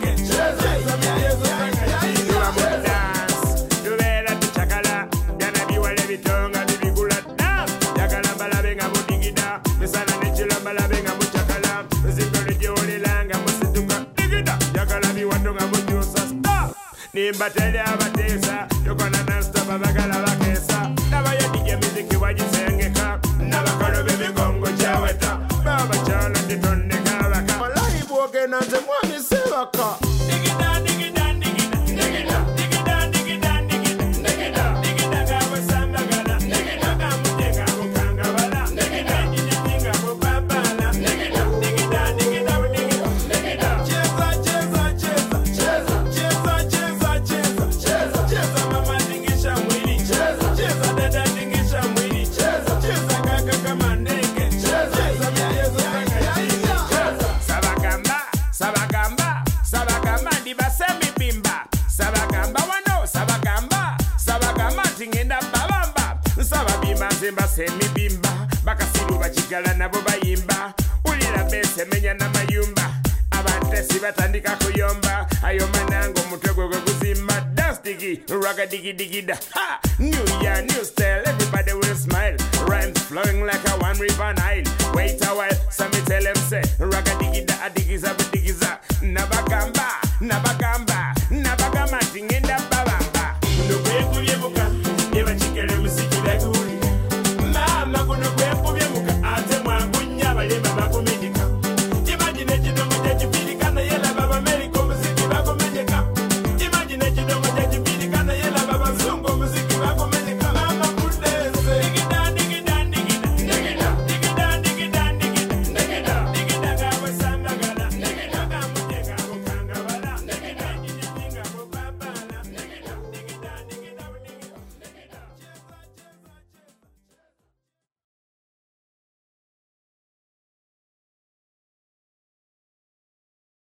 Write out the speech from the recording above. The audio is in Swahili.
Nimbatele abatesa yokona non-stop abagala bakesa nabayadije miziki wajisengeka nabakalo b'emigongo gyaweta babakyala titondeka baka malayi bwogenda nze mwami sebaka digida digida digida digida digida digida digida digida gabasambagala digida gamutega bukangabala digida nyinyiga bupapala digida digida digida digida cheza cheza cheza cheza cheza mama dingisha mwili cheza dada dingisha mwili cheza kaka kama ndege cheza myezo sabagamba ndibasemi bimba sabagamba tingenda babamba sababimba nzemba semi bimba bakasiru bakigala nabo bayimba ulira bese menya na mayumba abantesi batandika kuyomba ayoma nango mutwe gwe kuzimba dastigi raga digi digida ha new year new style everybody will smile rhymes flowing like a one river Nile wait a while some tell them say raga digida adigiza